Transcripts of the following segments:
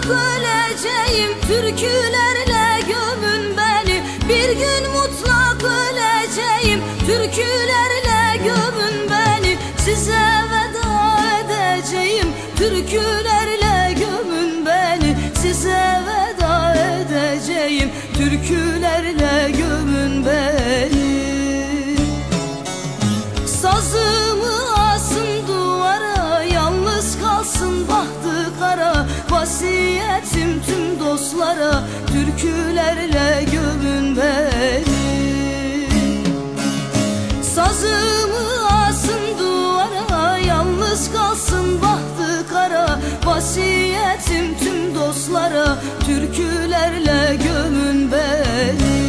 öleceğim, türkülerle gömün beni. Bir gün mutlak öleceğim, türkülerle gömün beni. Size veda edeceğim, türkülerle gömün beni. Size veda edeceğim, türkülerle gömün beni. Sazımı asın duvara, yalnız kalsın bahtı kara. Vasiyetim tüm dostlara, türkülerle gömün beni. Sazımı asın duvara, yalnız kalsın bahtı kara. Vasiyetim tüm dostlara, türkülerle gömün beni.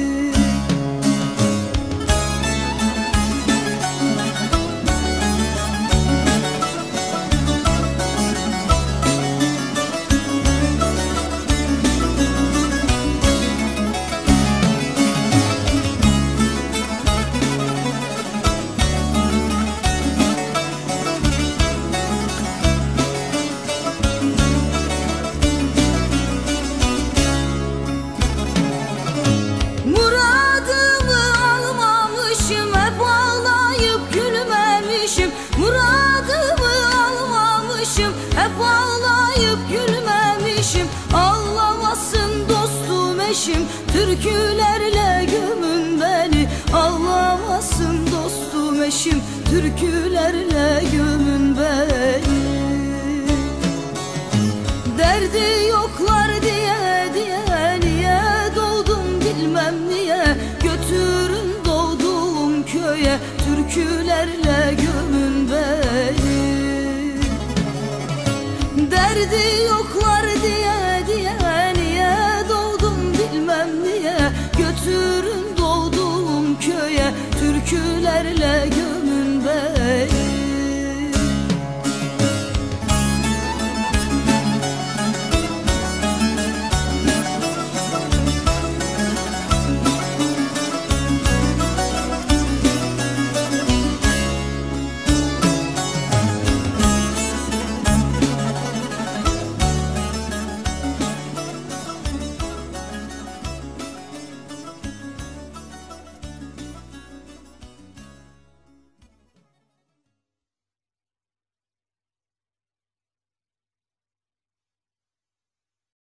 Hep ağlayıp gülmemişim, ağlamasın dostum eşim. Türkülerle gömün beni, ağlamasın dostum eşim. Türkülerle gömün beni. Derdi yoklar diye niye doğdum bilmem niye. Götürün doğduğum köye, türkülerle gömün beni. Derdi yok